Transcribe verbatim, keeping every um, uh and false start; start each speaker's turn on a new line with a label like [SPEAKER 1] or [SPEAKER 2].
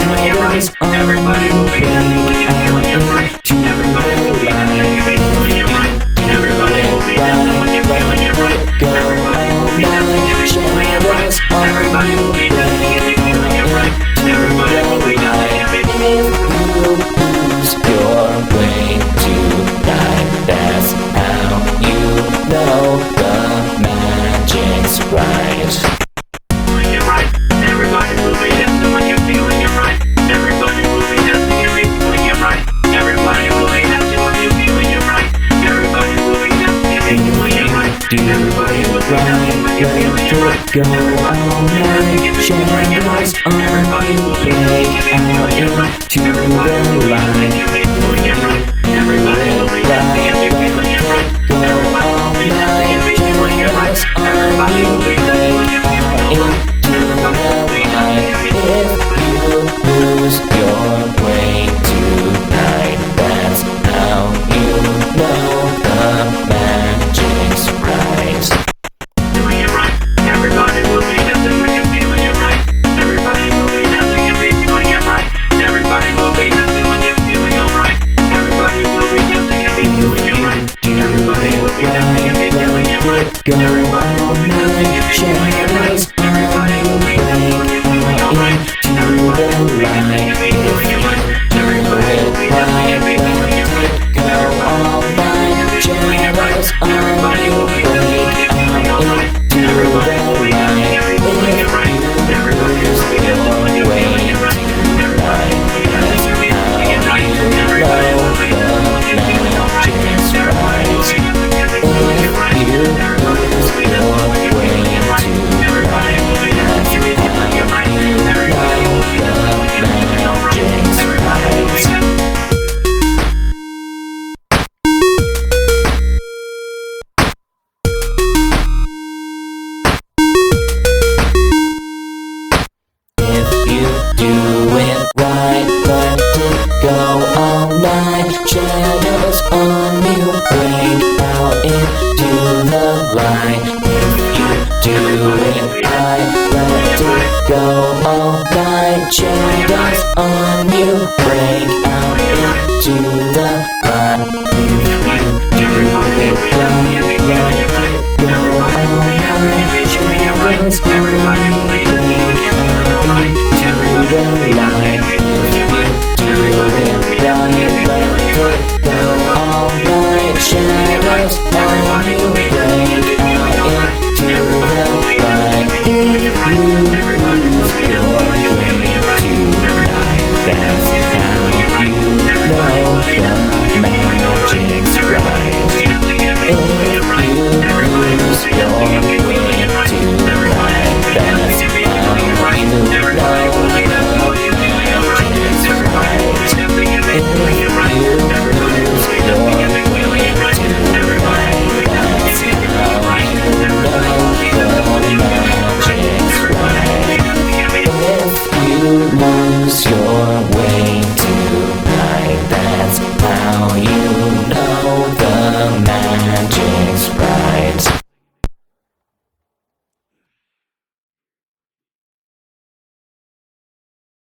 [SPEAKER 1] shadows on you break out into the light. Everybody will be dancing when you're feeling it right. Everybody will be dancing if you're feeling it right. Everybody will be dancing if you're feeling it right. Everybody will be dancing if you're feeling it right.
[SPEAKER 2] Lose your way tonight. That's how you know the magic's right.
[SPEAKER 1] Feeling it right. Everybody will be dancing when you're feeling it right. Everybody will be dancing if you're feeling it right. Everybody will be dancing when you're feeling it right. Everybody will be dancing if you're feeling it right. Everybody will be dancing when you're feeling it right.
[SPEAKER 2] Go all night, shadows on you break out into the light.
[SPEAKER 1] Everybody will be dancing if you're feeling it right. Everybody will be dancing if you're feeling it right. Everybody will be dancing when you're feeling it right.
[SPEAKER 2] If you lose your way tonight, that's how you know the magic's right.
[SPEAKER 1] Feeling it right. Everybody will be dancing when you're feeling it right. Everybody will be dancing if you're feeling it right. Everybody will be dancing when you're feeling it right. Everybody will be dancing if you're feeling it right. Everybody will be dancing if you're feeling it right.
[SPEAKER 2] Go all night, shadows on
[SPEAKER 1] Everybody will be dancing when you're feeling it right. Everybody will be dancing if you're feeling it right. Everybody will be dancing if you're feeling it right.
[SPEAKER 2] go all night, shadows on
[SPEAKER 1] Everybody
[SPEAKER 2] you
[SPEAKER 1] will be dancing when you're feeling it right.
[SPEAKER 2] into the
[SPEAKER 1] Everybody will be dancing if you're feeling it right. Everybody will be dancing when you're feeling it right. Everybody will be dancing if you're feeling it right. Everybody will be dancing when you're feeling it right. Everybody will be dancing if you're feeling it right. Everybody will be dancing when you're feeling it right. Everybody will be dancing if you're feeling it right. Everybody will be dancing when you're feeling it right. Everybody will be dancing.
[SPEAKER 2] If you do it right, let it go all night. Shadows on you break out into the light. If you do it right, let it go all night. Shadows on you break out into the light. If you do it right, let it go all night. Shadows on you break out into the light.